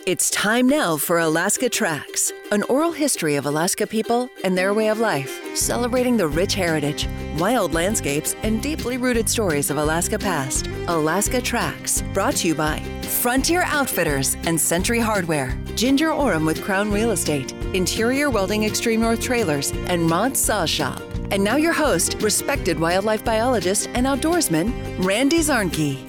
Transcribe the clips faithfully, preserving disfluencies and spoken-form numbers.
It's time now for Alaska Tracks, an oral history of Alaska people and their way of life, celebrating the rich heritage, wild landscapes, and deeply rooted stories of Alaska past. Alaska Tracks, brought to you by Frontier Outfitters and Century Hardware, Ginger Orem with Crown Real Estate, Interior Welding Extreme North Trailers, and Mott's Saw Shop. And now your host, respected wildlife biologist and outdoorsman, Randy Zarnke.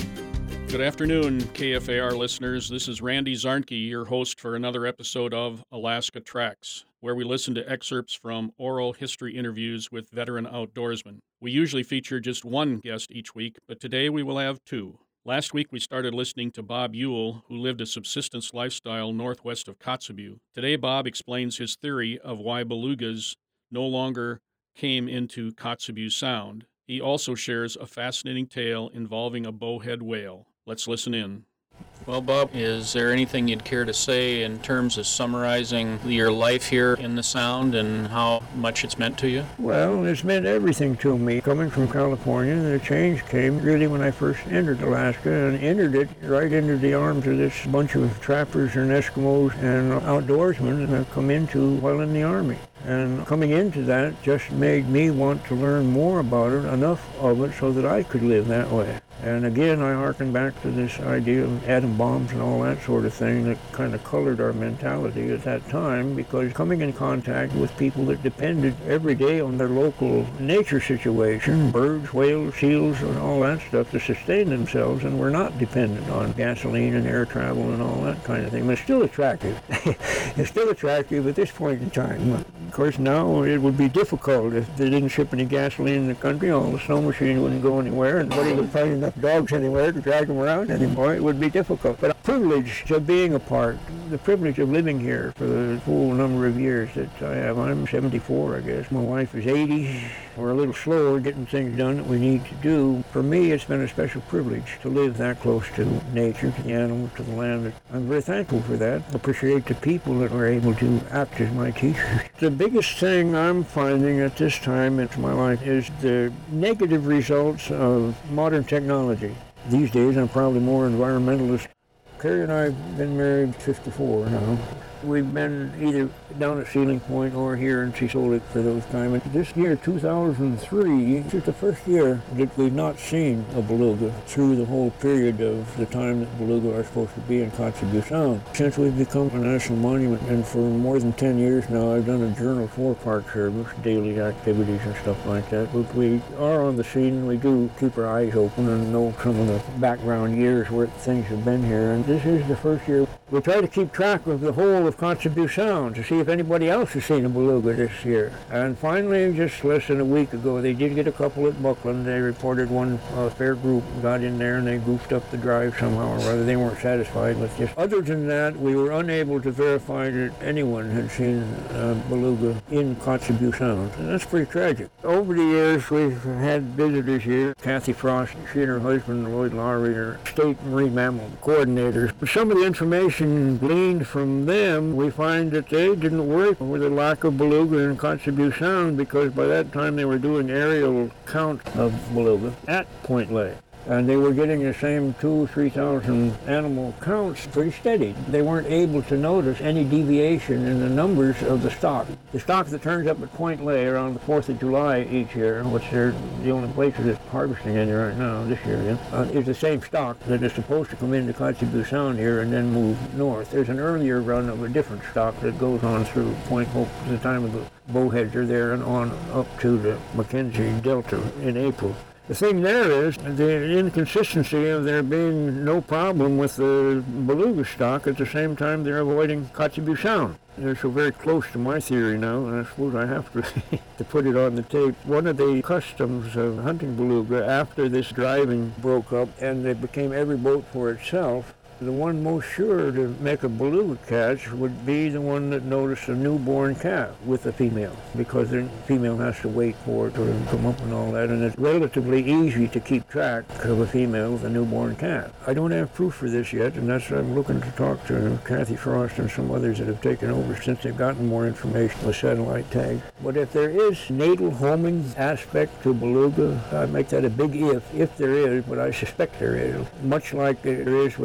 Good afternoon, K F A R listeners. This is Randy Zarnke, your host for another episode of Alaska Tracks, where we listen to excerpts from oral history interviews with veteran outdoorsmen. We usually feature just one guest each week, but today we will have two. Last week we started listening to Bob Ewell, who lived a subsistence lifestyle northwest of Kotzebue. Today Bob explains his theory of why belugas no longer came into Kotzebue Sound. He also shares a fascinating tale involving a bowhead whale. Let's listen in. Well, Bob, is there anything you'd care to say in terms of summarizing your life here in the Sound and how much it's meant to you? Well, it's meant everything to me. Coming from California, the change came really when I first entered Alaska and entered it right into the arms of this bunch of trappers and Eskimos and outdoorsmen that I've come into while in the Army. And coming into that just made me want to learn more about it, enough of it so that I could live that way. And again, I hearken back to this idea of atom bombs and all that sort of thing that kind of colored our mentality at that time, because coming in contact with people that depended every day on their local nature situation, birds, whales, seals, and all that stuff to sustain themselves, and were not dependent on gasoline and air travel and all that kind of thing. But it's still attractive. It's still attractive at this point in time. Of course, now it would be difficult if they didn't ship any gasoline in the country. All the snow machines wouldn't go anywhere, and nobody would find enough dogs anywhere to drag them around anymore. It would be difficult. But the privilege of being a part, the privilege of living here for the full number of years that I have. I'm seventy-four, I guess. My wife is eighty. We're a little slower getting things done that we need to do. For me, it's been a special privilege to live that close to nature, to the animals, to the land. I'm very thankful for that. I appreciate the people that are able to act as my teachers. The biggest thing I'm finding at this time in my life is the negative results of modern technology. These days, I'm probably more environmentalist. Carrie and I have been married fifty-four now. We've been either down at Ceiling Point or here in Seesolik for those times. This year, two thousand three, is the first year that we've not seen a beluga through the whole period of the time that beluga are supposed to be in Kotzebue Sound. Since we've become a national monument, and for more than ten years now, I've done a journal for Park Service, daily activities and stuff like that. But we are on the scene. We do keep our eyes open and know some of the background years where things have been here. And this is the first year. We try to keep track of the whole of Kotzebue Sound to see if anybody else has seen a beluga this year. And finally, just less than a week ago, they did get a couple at Buckland. They reported one uh, fair group got in there and they goofed up the drive somehow or other. They weren't satisfied with this. Other than that, we were unable to verify that anyone had seen a beluga in Kotzebue Sound. And that's pretty tragic. Over the years, we've had visitors here. Kathy Frost, she and her husband, Lloyd Lowry, are state marine mammal coordinators. Some of the information gleaned from them, we find that they didn't worry with the lack of beluga in Kotzebue Sound, because by that time they were doing aerial count of beluga at Point Lay. And they were getting the same two, three thousand animal counts pretty steady. They weren't able to notice any deviation in the numbers of the stock. The stock that turns up at Point Lay around the fourth of July each year, which they're the only place that is harvesting in right now this year, yeah, uh, is the same stock that is supposed to come into Kotzebue Sound here and then move north. There's an earlier run of a different stock that goes on through Point Hope at the time of the bowheads are there and on up to the Mackenzie Delta in April. The thing there is the inconsistency of there being no problem with the beluga stock at the same time they're avoiding Kotzebue Sound. They're so very close to my theory now, and I suppose I have to, to put it on the tape. One of the customs of hunting beluga after this driving broke up and it became every boat for itself, the one most sure to make a beluga catch would be the one that noticed a newborn calf with a female, because the female has to wait for it to come up and all that, and it's relatively easy to keep track of a female with a newborn calf. I don't have proof for this yet, and that's why I'm looking to talk to Kathy Frost and some others that have taken over since they've gotten more information with satellite tags. But if there is natal homing aspect to beluga, I'd make that a big if, if there is, but I suspect there is. Much like there is with several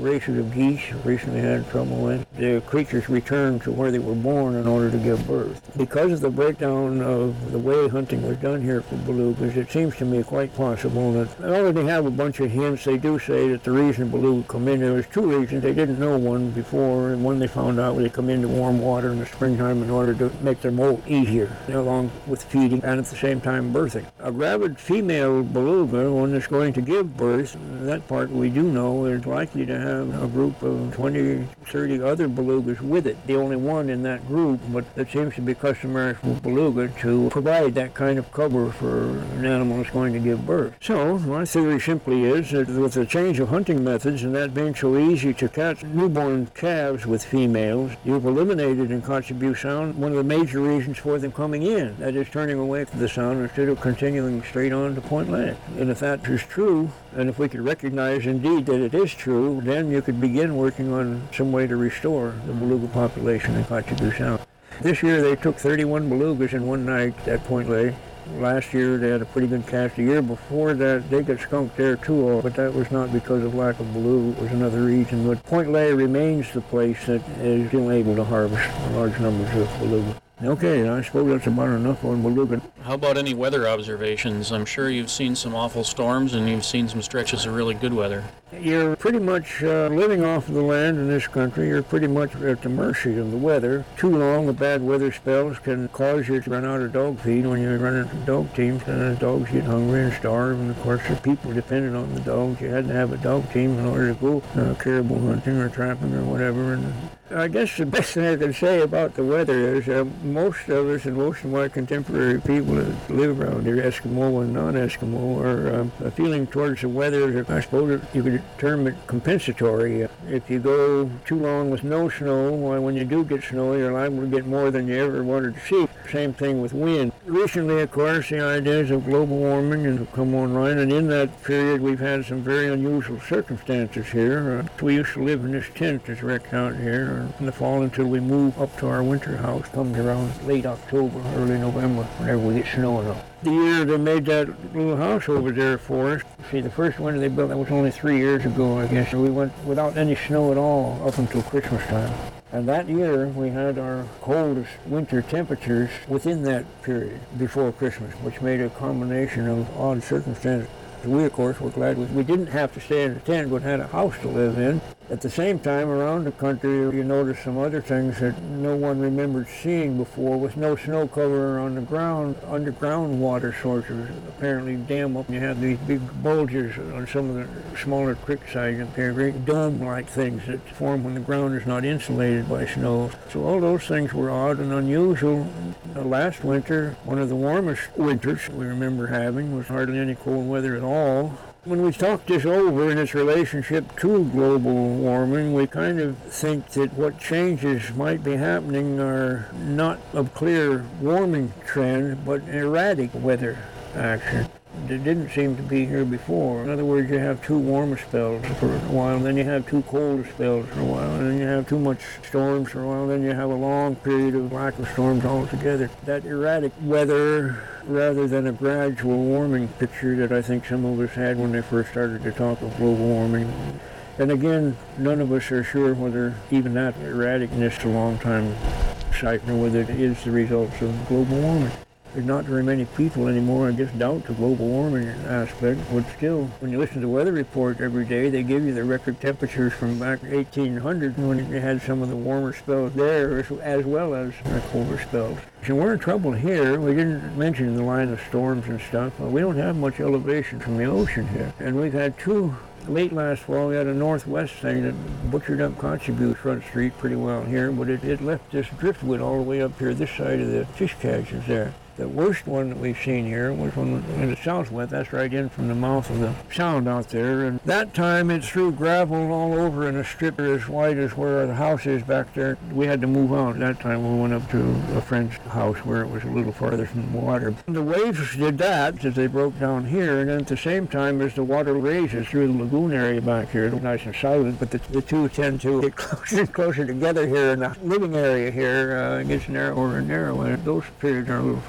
races of geese recently had trouble with. The creatures returned to where they were born in order to give birth. Because of the breakdown of the way hunting was done here for belugas, it seems to me quite possible that they already have a bunch of hints. They do say that the reason beluga come in, there was two reasons. They didn't know one before, and one they found out they come into warm water in the springtime in order to make their molt easier, along with feeding and at the same time birthing. A rabid female beluga, one that's going to give birth, that part we do know, is likely to have a group of twenty, thirty other belugas with it. The only one in that group, but it seems to be customary for beluga to provide that kind of cover for an animal that's going to give birth. So, my theory simply is that with the change of hunting methods and that being so easy to catch newborn calves with females, you've eliminated in Kotzebue Sound one of the major reasons for them coming in, that is turning away from the sound instead of continuing straight on to Point Lake. And if that is true, and if we could recognize indeed that it is true, then you could begin working on some way to restore the beluga population in Kotzebue Sound. This year they took thirty-one belugas in one night at Point Lake. Last year they had a pretty good catch. The year before that they got skunked there too, but that was not because of lack of beluga. It was another reason. But Point Lake remains the place that is still able to harvest large numbers of beluga. Okay, I suppose that's about enough on beluga. How about any weather observations? I'm sure you've seen some awful storms and you've seen some stretches of really good weather. You're pretty much uh, living off of the land in this country. You're pretty much at the mercy of the weather. Too long of bad weather spells can cause you to run out of dog feed when you're running dog teams, and the dogs get hungry and starve, and of course the people depended on the dogs. You had to have a dog team in order to go uh, caribou hunting or trapping or whatever. And I guess the best thing I can say about the weather is uh, most of us and most of my contemporary people that live around here, Eskimo and non-Eskimo, are uh, feeling towards the weather, I suppose you could term it compensatory. If you go too long with no snow, well, when you do get snow, you're liable to get more than you ever wanted to see. Same thing with wind. Recently, of course, the ideas of global warming have come online, and in that period we've had some very unusual circumstances here. Uh, we used to live in this tent that's wrecked out here in the fall until we move up to our winter house. Comes around late October, early November, whenever we get snow enough. The year they made that little house over there for us, see, the first winter they built, that was only three years ago, I guess. So we went without any snow at all up until Christmas time. And that year, we had our coldest winter temperatures within that period before Christmas, which made a combination of odd circumstances. We, of course, were glad we, we didn't have to stay in a tent, but had a house to live in. At the same time, around the country, you notice some other things that no one remembered seeing before. With no snow cover on the ground, underground water sources apparently dam up. You have these big bulges on some of the smaller creek sides up here, great dome-like things that form when the ground is not insulated by snow. So all those things were odd and unusual. The last winter, one of the warmest winters we remember having, was hardly any cold weather at all. When we talk this over in its relationship to global warming, we kind of think that what changes might be happening are not of clear warming trend, but erratic weather action. It didn't seem to be here before. In other words, you have two warmer spells for a while, then you have two colder spells for a while, and then you have too much storms for a while, then you have a long period of lack of storms altogether. That erratic weather, rather than a gradual warming picture that I think some of us had when they first started to talk of global warming. And again, none of us are sure whether even that erraticness to long-time sight or whether it is the results of global warming. There's not very many people anymore, I guess, doubt the global warming aspect, but still, when you listen to the weather report every day, they give you the record temperatures from back eighteen hundred when you had some of the warmer spells there, as well as the colder spells. So we're in trouble here. We didn't mention the line of storms and stuff. We don't have much elevation from the ocean here, and we've had two. Late last fall, we had a northwest thing that butchered up Kotzebue Front Street pretty well here, but it, it left this driftwood all the way up here, this side of the fish catches there. The worst one that we've seen here was one in the southwest. That's right in from the mouth of the sound out there. And that time it threw gravel all over in a strip as wide as where the house is back there. We had to move out. That time we went up to a friend's house where it was a little farther from the water. The waves did that as they broke down here. And then at the same time as the water raises through the lagoon area back here, it's nice and silent, but the, the two tend to get closer and closer together here in the living area here. Uh, it gets narrower and narrower. And those periods are a little frightening.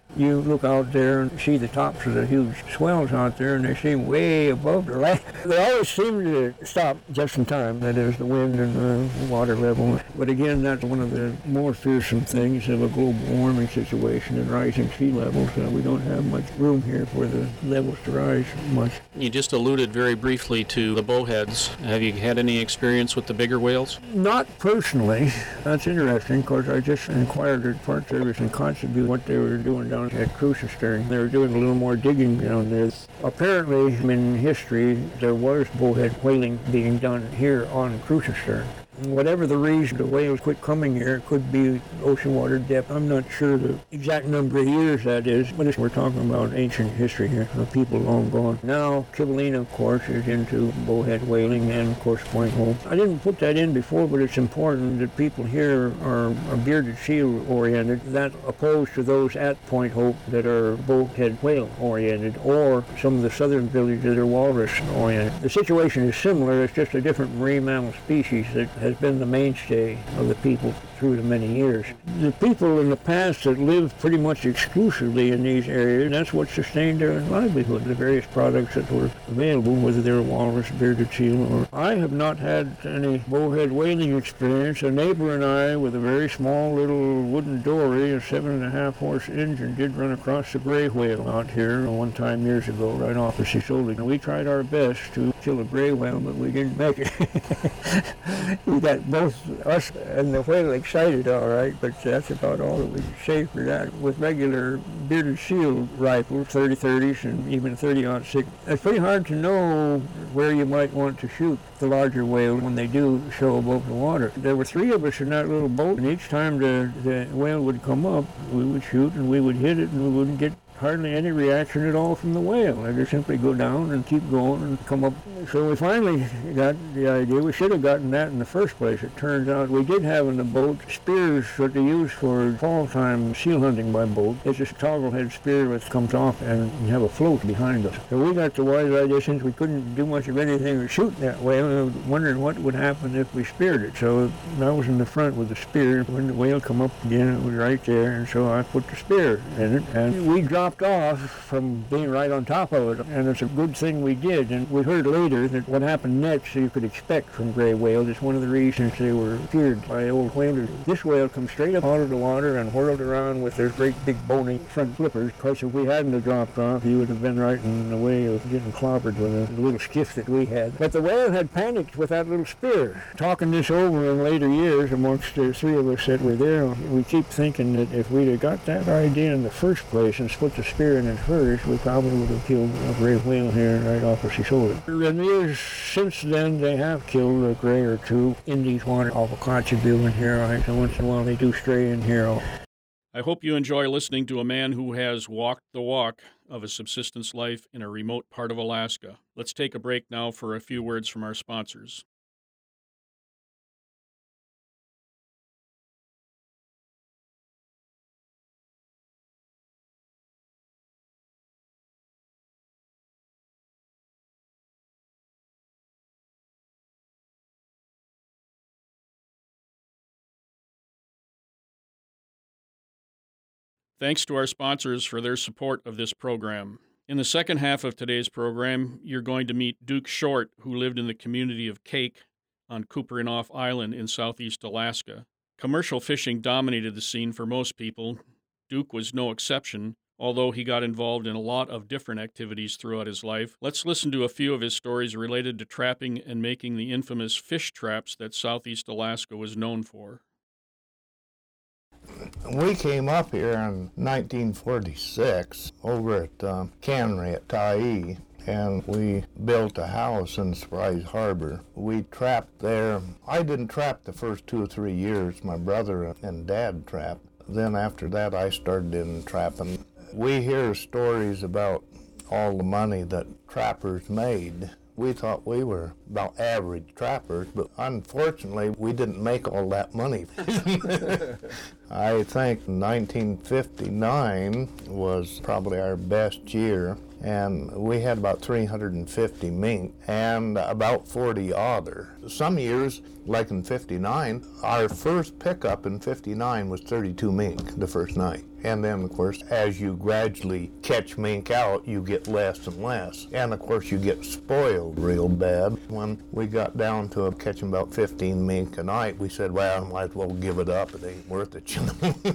You look out there and see the tops of the huge swells out there, and they seem way above the land. They always seem to stop just in time, that is, the wind and the water level. But again, that's one of the more fearsome things of a global warming situation and rising sea levels. Uh, we don't have much room here for the levels to rise much. You just alluded very briefly to the bowheads. Have you had any experience with the bigger whales? Not personally. That's interesting, because I just inquired at Park Service and Contribute what they were doing down at Crucian-Stern. They were doing a little more digging down there. Apparently, in history, there was bowhead whaling being done here on Crucian-Stern. Whatever the reason the whales quit coming here, it could be ocean water depth. I'm not sure the exact number of years that is, but we're talking about ancient history here, of people long gone. Now, Kivalina, of course, is into bowhead whaling and, of course, Point Hope. I didn't put that in before, but it's important that people here are, are bearded seal oriented, that opposed to those at Point Hope that are bowhead whale oriented, or some of the southern villages that are walrus oriented. The situation is similar, it's just a different marine mammal species that has been the mainstay of the people through the many years. The people in the past that lived pretty much exclusively in these areas, that's what sustained their livelihood, the various products that were available, whether they were walrus, bearded seal, or... I have not had any bowhead whaling experience. A neighbor and I, with a very small little wooden dory, a seven and a half horse engine, did run across the gray whale out here one time years ago, right off of Sisoli. We tried our best to kill a gray whale, but we didn't make it. We got both us and the whale excited, all right, but that's about all that we can say for that. With regular bearded seal rifles, thirty thirties and even thirty aught six, it's pretty hard to know where you might want to shoot the larger whale when they do show above the water. There were three of us in that little boat, and each time the, the whale would come up, we would shoot and we would hit it, and we wouldn't get hardly any reaction at all from the whale. They just simply go down and keep going and come up. So we finally got the idea. We should have gotten that in the first place. It turns out we did have in the boat spears that they use for fall time seal hunting by boat. It's just a toggle head spear that comes off and you have a float behind us. So we got the wise idea, since we couldn't do much of anything to shoot that whale, we were wondering what would happen if we speared it. So I was in the front with the spear. When the whale come up again, it was right there, and so I put the spear in it, and we dropped off from being right on top of it, and it's a good thing we did. And we heard later that what happened next you could expect from gray whales. It's one of the reasons they were feared by old whalers. This whale come straight up out of the water and whirled around with their great big bony front flippers. Of course, if we hadn't have dropped off, he would have been right in the way of getting clobbered with a little skiff that we had. But the whale had panicked with that little spear. Talking this over in later years amongst the three of us that were there, we keep thinking that if we'd have got that idea in the first place and split the spear in it first, we probably would have killed a gray whale here right off of Sisoli. In the years since then, they have killed a gray or two in these waters off of Kotzebue and here. Right? So once in a while they do stray in here. I hope you enjoy listening to a man who has walked the walk of a subsistence life in a remote part of Alaska. Let's take a break now for a few words from our sponsors. Thanks to our sponsors for their support of this program. In the second half of today's program, you're going to meet Duke Short, who lived in the community of Cake on Kuperanof Island in southeast Alaska. Commercial fishing dominated the scene for most people. Duke was no exception, although he got involved in a lot of different activities throughout his life. Let's listen to a few of his stories related to trapping and making the infamous fish traps that southeast Alaska was known for. We came up here in nineteen forty-six over at um, cannery at Tyee, and we built a house in Surprise Harbor. We trapped there. I didn't trap the first two or three years. My brother and dad trapped. Then after that, I started in trapping. We hear stories about all the money that trappers made. We thought we were about average trappers, but unfortunately, we didn't make all that money. I think nineteen fifty-nine was probably our best year. and we had about three hundred fifty mink and about forty otter. Some years, like in fifty-nine, our first pickup in fifty-nine was thirty-two mink the first night. And then, of course, as you gradually catch mink out, you get less and less. And, of course, you get spoiled real bad. When we got down to catching about fifteen mink a night, we said, well, I might as well give it up. It ain't worth it, you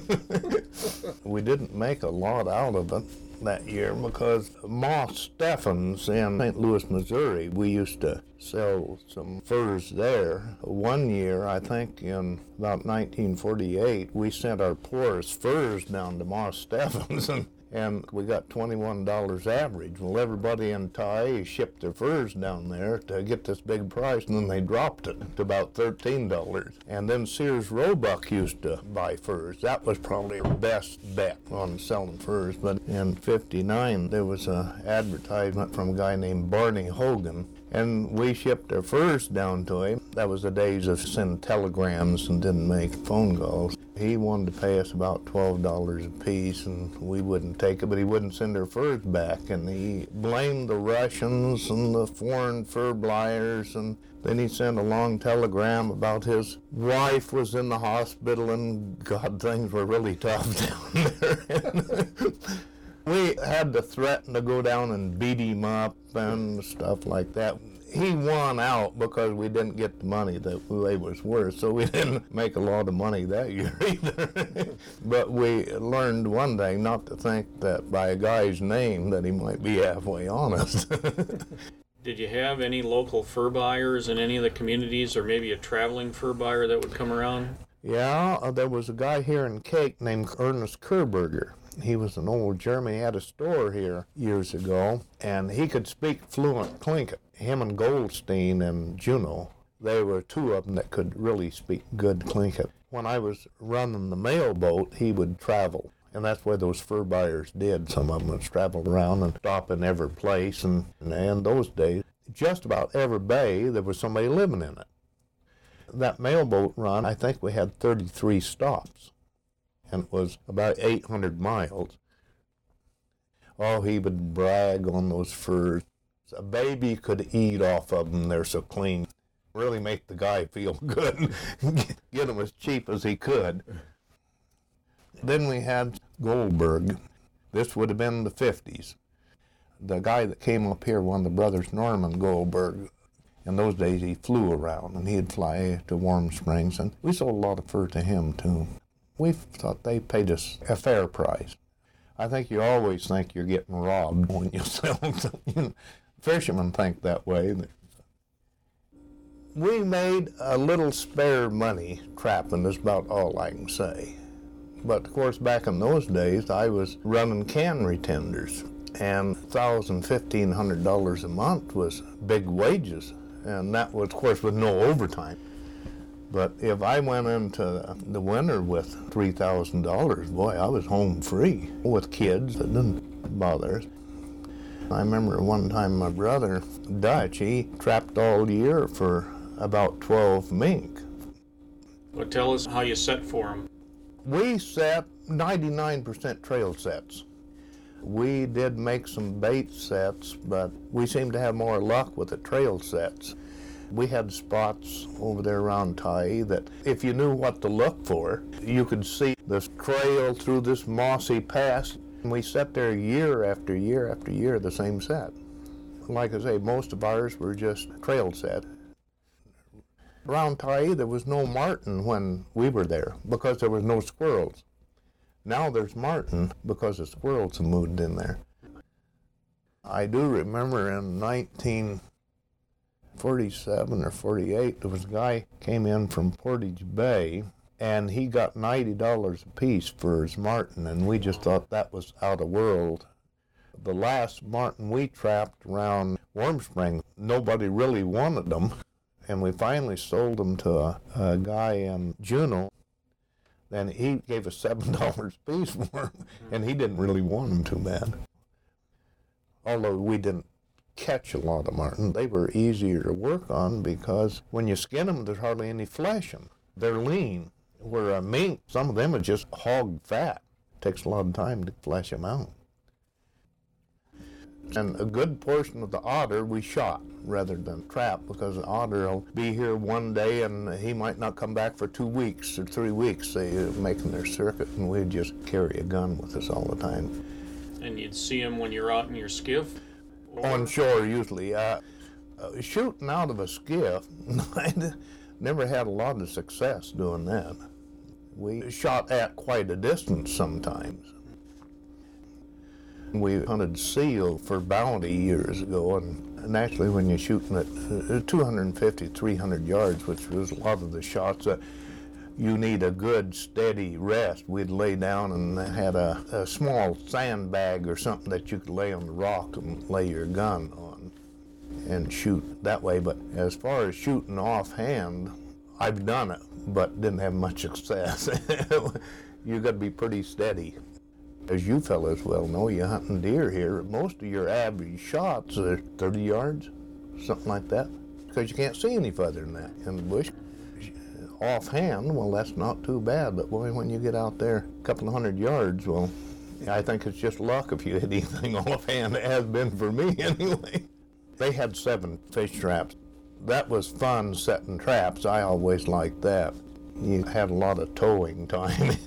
know. We didn't make a lot out of it that year because Moss Steffens in Saint Louis, Missouri, we used to sell some furs there. One year, I think in about nineteen forty-eight, we sent our poorest furs down to Moss Steffens, and, and we got twenty-one dollars average. Well, everybody in Tae shipped their furs down there to get this big price, and then they dropped it to about thirteen dollars. And then Sears Roebuck used to buy furs. That was probably our best bet on selling furs. But in fifty-nine, there was an advertisement from a guy named Barney Hogan, and we shipped our furs down to him. That was the days of sending telegrams and didn't make phone calls. He wanted to pay us about twelve dollars a piece, and we wouldn't take it, but he wouldn't send our furs back. And he blamed the Russians and the foreign fur buyers, and then he sent a long telegram about his wife was in the hospital, and God, things were really tough down there. We had to threaten to go down and beat him up and stuff like that. He won out because we didn't get the money that they was worth, so we didn't make a lot of money that year either. But we learned one thing, not to think that by a guy's name that he might be halfway honest. Did you have any local fur buyers in any of the communities, or maybe a traveling fur buyer that would come around? Yeah, uh, there was a guy here in Cake named Ernest Kerberger. He was an old German. He had a store here years ago, and he could speak fluent Tlingit. Him and Goldstein and Juno, they were two of them that could really speak good Tlingit. When I was running the mail boat, he would travel, and that's what those fur buyers did. Some of them would travel around and stop in every place, and, and in those days, just about every bay, there was somebody living in it. That mail boat run, I think we had thirty-three stops, and it was about eight hundred miles. Oh, he would brag on those furs. A baby could eat off of them, they're so clean. Really make the guy feel good. Get them as cheap as he could. Then we had Goldberg. This would have been the fifties. The guy that came up here, one of the brothers, Norman Goldberg, in those days he flew around, and he'd fly to Warm Springs, and we sold a lot of fur to him too. We thought they paid us a fair price. I think you always think you're getting robbed when you sell something. Fishermen think that way. We made a little spare money trapping, is about all I can say. But of course, back in those days, I was running cannery tenders, and one thousand dollars, fifteen hundred dollars a month was big wages, and that was, of course, with no overtime. But if I went into the winter with three thousand dollars, boy, I was home free with kids. It didn't bother us. I remember one time my brother, Dutch, he trapped all year for about twelve mink. Well, tell us how you set for them. We set ninety-nine percent trail sets. We did make some bait sets, but we seemed to have more luck with the trail sets. We had spots over there around Tae that if you knew what to look for, you could see this trail through this mossy pass. And we sat there year after year after year, the same set. Like I say, most of ours were just trail set. Around Tae, there was no marten when we were there because there was no squirrels. Now there's marten because the squirrels have moved in there. I do remember in nineteen forty-seven or forty-eight, there was a guy came in from Portage Bay, and he got ninety dollars a piece for his marten, and we just thought that was out of world. The last marten we trapped around Warm Springs, nobody really wanted them, and we finally sold them to a, a guy in Juneau. Then he gave us seven dollars a piece for them, and he didn't really want them too bad. Although we didn't catch a lot of marten, they were easier to work on because when you skin them, there's hardly any flesh in them. They're lean. Where a mink, some of them are just hog fat. It takes a lot of time to flesh them out. And a good portion of the otter we shot rather than trap, because the otter will be here one day and he might not come back for two weeks or three weeks. They're making their circuit, and we'd just carry a gun with us all the time. And you'd see them when you're out in your skiff? Or... On shore, usually. Uh, uh, shooting out of a skiff, I never had a lot of success doing that. We shot at quite a distance sometimes. We hunted seal for bounty years ago, and naturally when you're shooting at two hundred fifty, three hundred yards, which was a lot of the shots, uh, you need a good steady rest. We'd lay down and had a, a small sandbag or something that you could lay on the rock and lay your gun on and shoot that way. But as far as shooting offhand, I've done it, but didn't have much success. You got to be pretty steady. As you fellas well know, you're hunting deer here. Most of your average shots are thirty yards, something like that, because you can't see any further than that in the bush. Offhand, well, that's not too bad, but boy, when you get out there a couple of hundred yards, well, I think it's just luck if you hit anything offhand. It has been for me anyway. They had seven fish traps. That was fun setting traps. I always liked that. You had a lot of towing time.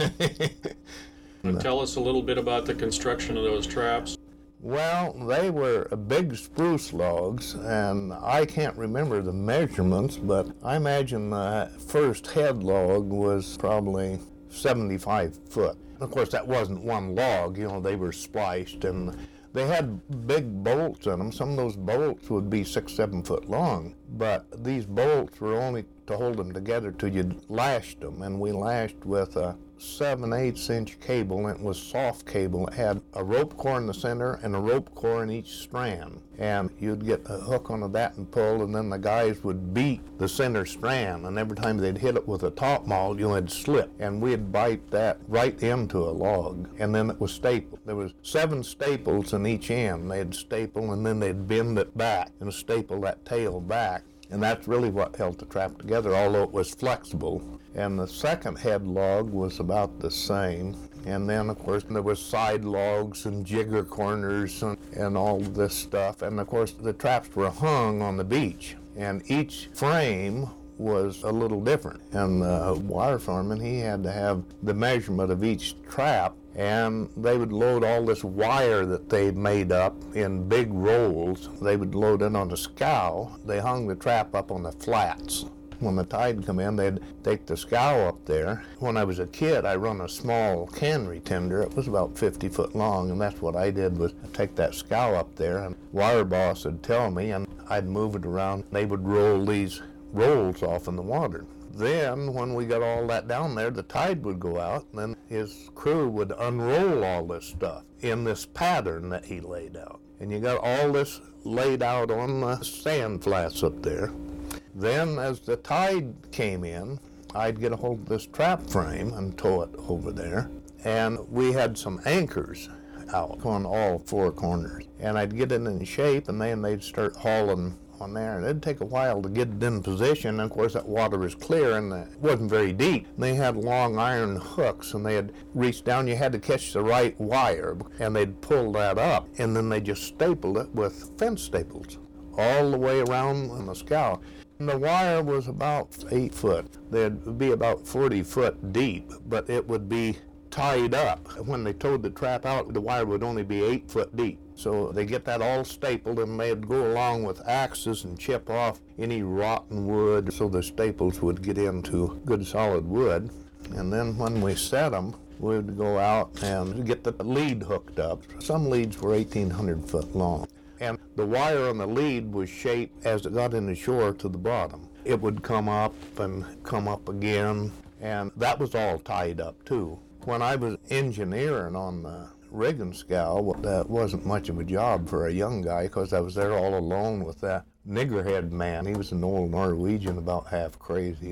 And tell us a little bit about the construction of those traps. Well, they were big spruce logs, and I can't remember the measurements, but I imagine the first head log was probably seventy-five foot. Of course, that wasn't one log, you know, they were spliced, and they had big bolts in them. Some of those bolts would be six, seven foot long, but these bolts were only to hold them together till you lashed them, and we lashed with a seven eighths inch cable, and it was soft cable. It had a rope core in the center and a rope core in each strand, and you'd get a hook onto that and pull, and then the guys would beat the center strand, and every time they'd hit it with a top maul, you know, it'd slip, and we'd bite that right into a log, and then it was stapled. There was seven staples in each end. They'd staple, and then they'd bend it back and staple that tail back. And that's really what held the trap together, although it was flexible. And the second head log was about the same. And then, of course, there was side logs and jigger corners and, and all this stuff. And, of course, the traps were hung on the beach. And each frame was a little different. And the wire foreman, he had to have the measurement of each trap, and they would load all this wire that they made up in big rolls. They would load it on a scow. They hung the trap up on the flats. When the tide come in, they'd take the scow up there. When I was a kid, I run a small cannery tender. It was about fifty foot long, and that's what I did, was take that scow up there, and wire boss would tell me, and I'd move it around. They would roll these rolls off in the water. Then, when we got all that down there, the tide would go out, and then his crew would unroll all this stuff in this pattern that he laid out. And you got all this laid out on the sand flats up there. Then, as the tide came in, I'd get a hold of this trap frame and tow it over there. And we had some anchors out on all four corners. And I'd get it in shape, and then they'd start hauling on there, and it'd take a while to get it in position. And of course, that water was clear, and it wasn't very deep. They had long iron hooks, and they had reached down. You had to catch the right wire, and they'd pull that up, and then they just stapled it with fence staples all the way around on the scow. And the wire was about eight foot. They'd be about forty foot deep, but it would be tied up. When they towed the trap out, the wire would only be eight foot deep. So they get that all stapled, and they'd go along with axes and chip off any rotten wood so the staples would get into good solid wood. And then when we set them, we'd go out and get the lead hooked up. Some leads were eighteen hundred foot long. And the wire on the lead was shaped as it got in the shore to the bottom. It would come up and come up again, and that was all tied up too. When I was engineering on the rigging scow, that wasn't much of a job for a young guy, because I was there all alone with that niggerhead man. He was an old Norwegian, about half crazy.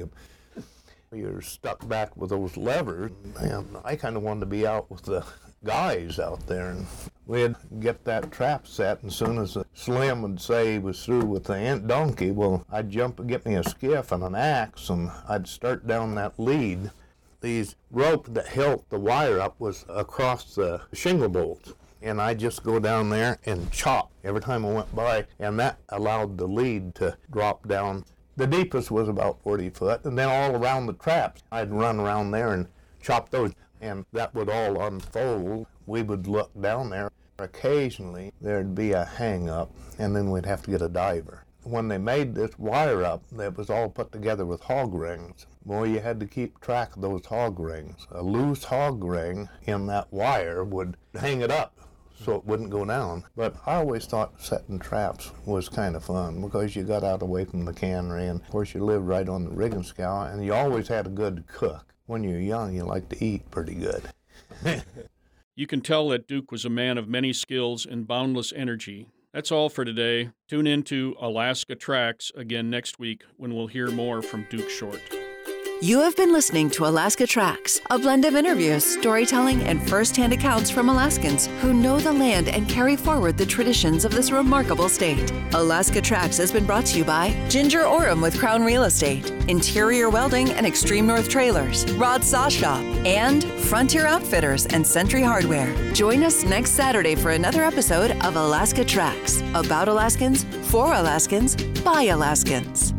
You're stuck back with those levers, and I kind of wanted to be out with the guys out there. And we'd get that trap set, and as soon as Slim would say he was through with the ant donkey, well, I'd jump and get me a skiff and an axe, and I'd start down that lead. These rope that held the wire up was across the shingle bolts. and I just go down there and chop every time I went by, and that allowed the lead to drop down. The deepest was about forty foot, and then all around the traps, I'd run around there and chop those, and that would all unfold. We would look down there. Occasionally, there'd be a hang-up, and then we'd have to get a diver. When they made this wire up, that was all put together with hog rings. Boy, you had to keep track of those hog rings. A loose hog ring in that wire would hang it up so it wouldn't go down. But I always thought setting traps was kind of fun because you got out away from the cannery, and of course you lived right on the rigging scow, and you always had a good cook. When you're young, you like to eat pretty good. You can tell that Duke was a man of many skills and boundless energy. That's all for today. Tune in to Alaska Tracks again next week when we'll hear more from Duke Short. You have been listening to Alaska Tracks, a blend of interviews, storytelling, and first-hand accounts from Alaskans who know the land and carry forward the traditions of this remarkable state. Alaska Tracks has been brought to you by Ginger Orem with Crown Real Estate, Interior Welding and Extreme North Trailers, Rod Saw Shop, and Frontier Outfitters and Century Hardware. Join us next Saturday for another episode of Alaska Tracks, about Alaskans, for Alaskans, by Alaskans.